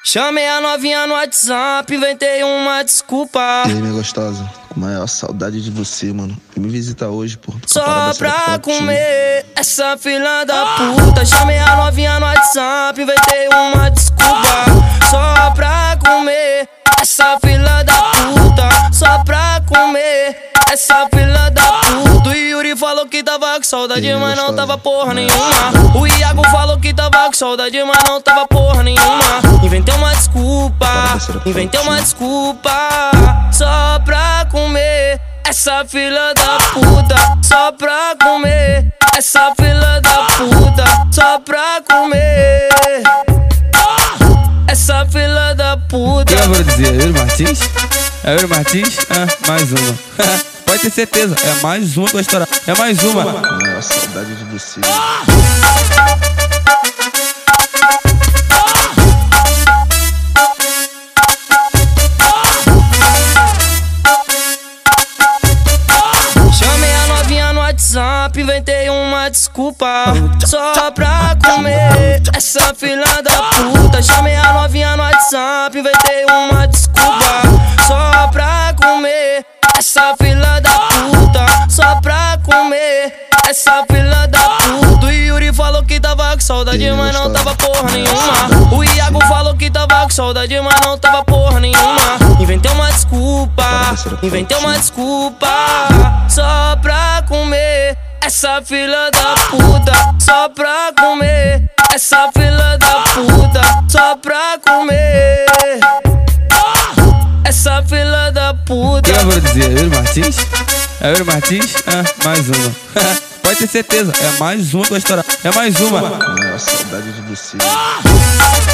Chamei a novinha no WhatsApp, inventei uma desculpa. E aí, minha gostosa, com maior saudade de você, mano. Vem me visitar hoje, pô. Só pra comer essa filha da puta. Chamei a novinha no WhatsApp, inventei uma desculpa. Só pra comer essa filha da puta. Só pra comer essa filha da puta. O Yuri falou que tava com saudade, mas não tava porra nenhuma. O Iago falou que tava com saudade, mas não tava porra nenhuma. Inventei uma desculpa, inventei uma desculpa. Só pra comer essa filha da puta. Só pra comer essa filha da puta. Só pra comer essa filha da puta. Quem eu vou dizer? Yuri Martins? É Yuri Martins? É, mais uma. Pode ter certeza, é mais uma que vai estourar. É mais uma. Com maior saudade de você. Chamei a novinha no WhatsApp, inventei uma desculpa. Só pra comer essa filha da puta. Chamei a novinha no WhatsApp, inventei uma desculpa. Só pra comer essa filha da puta. Só pra comer essa filha da puta. O Yuri falou que tava com saudade, mas não tava porra nenhuma. O Iago falou que tava com saudade, mas não tava porra nenhuma. Inventei uma desculpa, inventei uma desculpa. Só pra comer essa filha da puta. Só pra comer essa filha da puta. Só pra comer essa filha da puta. Quem eu vou dizer? Yuri Martins? É Yuri Martins? É, mais uma. Pode ter certeza, é mais uma que vai estourar. É mais uma. Com maior saudade de você.